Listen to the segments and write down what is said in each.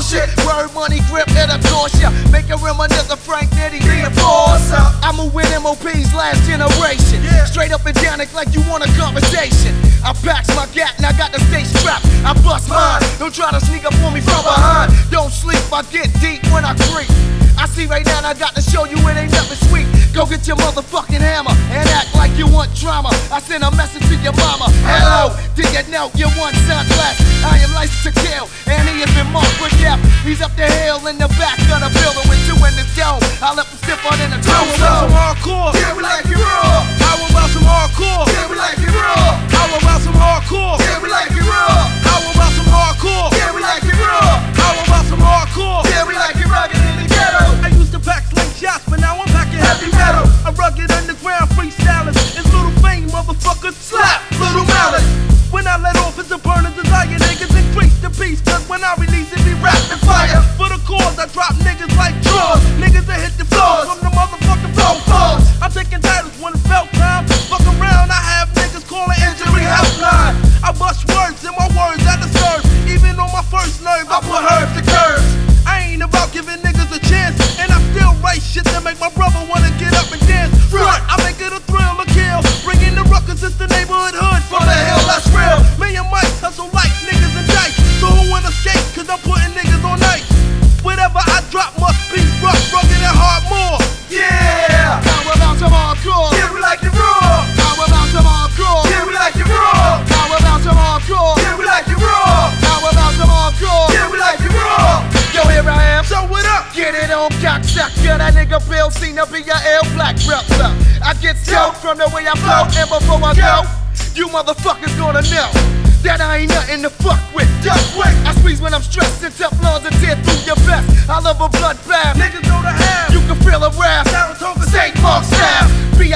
bullshit. Word, money, grip, and a torture. Make a reminisce of Frank Nitty, reinforcer. I move with MOP's last generation. Straight up and down it like you want a conversation. I packs my gat and I got the stay strapped. I bust mine. Don't try to sneak up on me from behind. Don't sleep, I get deep when I creep. I see right now and I got to show you it ain't nothing sweet. Go get your motherfucking hammer and act like you want drama. I send a message to your mama. Hello, did you know you want sunglasses? I am licensed to kill and he has been marked for death. He's up the hill in the back of the building with two in the dome. I left him stiff on in the toe. How about some hardcore? Yeah, we like it raw. How about some hardcore? Yeah, we like it raw. How about some hardcore? Yeah, we like it raw. How about some hardcore? Yeah, we like it raw. How about some hardcore? Yeah, we like it rugged in the ghetto. I used to pack sling shots, but now I'm packing heavy metal. A rugged underground freestylers. It's Little Fame, motherfuckers. Slap, Little Mallet. When I let off, it's a burning desire. Niggas increase the peace, cause when I release it, be rapid fire. For the cause, I drop niggas like drawers. Niggas that hit the floors from the motherfucking floors. I'm taking titles when it's belt time. Fuck around, I have niggas calling injury helpline. I bust words and my words I disturb. Even on my first nerve, I put herbs to curves. I ain't about giving niggas a chance, and I still write shit that make my brother wanna get up and dance. Front, I make it a thrill, a kill. Bringing the ruckus, it's the neighborhood hood. From the hill, that's real. Me and Mike hustle like niggas and dice. So who wanna escape? Cause I'm putting niggas on ice. Whatever I drop must be rough, rugged and hard more. Yeah! How about some hardcore? Yeah, we like it raw. How about some hardcore? Yeah, we like it raw. How about some hardcore? Yeah, we like it raw. How about some hardcore? Yeah, we like it raw. Yo, here I am. So what up? Get it on, cocksucker. That nigga Bill seen to be your L black brother. I get stoked from the way I flow, and before I go, you motherfuckers gonna know that I ain't nothing to fuck with. Duck quick. I squeeze when I'm stressed and Teflons and tear through your vest. I love a bloodbath. Niggas know the half. You can feel a wrath. Saratoga St. Mark style.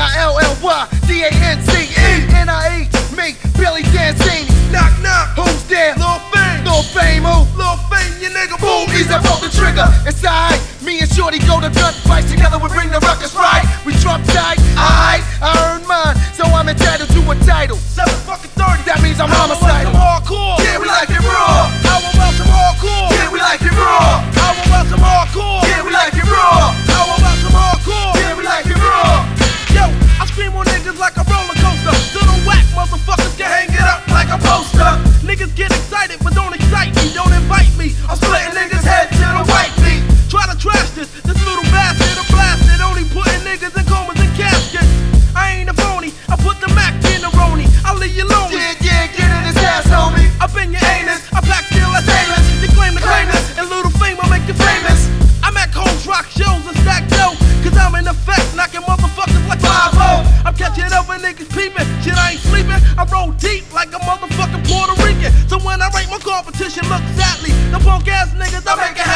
BILLYDANCE. Me, Billy Dancini. Knock knock. Who's there? Lil Fame. Lil Fame, who? Lil Fame, you nigga. Boom, ease up on the trigger. It's alright. Me and Shorty go to gunfights together. We bring the ruckus right. We drop tight. Alright, I earned mine, so I'm entitled to a title. 7:30. That means I'm How about homicidal. some hardcore? Yeah, we like it raw. How about some hardcore? Yeah, we like it raw. How about some hardcore? Yeah, we like it raw. How about some hardcore? Yeah, we like it raw. Yo, I scream on niggas like a roller coaster. Little whack motherfuckers can hang it up like a poster. Niggas get excited, but don't excite me, don't invite me. I'm splitting niggas' heads to the white meat. Try to trash this little bastard, a blasted, only putting niggas in comas and caskets. I ain't a phony, I put the Mac in the Roni. I'll leave you lonely. Yeah, get in his ass, homie. Up in your anus, I pack steel as stainless. You claim to claim this, and Little Fame will make you famous. I'm at Coles Rock shows and stack dough, cause I'm in effect, knocking motherfuckers like 5-0. I'm catching up with niggas peeping, shit I ain't sleeping. I roll deep like a motherfucking Puerto Rican. So when I rate my competition, look sadly, the punk ass niggas I make it